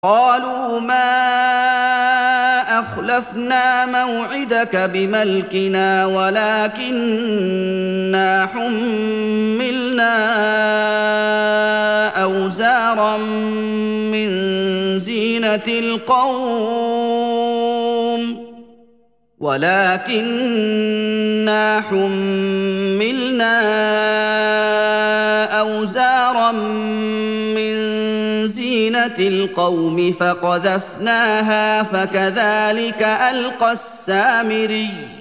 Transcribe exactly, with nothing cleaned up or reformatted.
قالوا ما أخلفنا موعدك بملكنا ولكننا حملنا أوزارا من زينة القوم ولكننا حملنا أوزارا من زينة القوم فقذفناها فكذلك ألقى السامري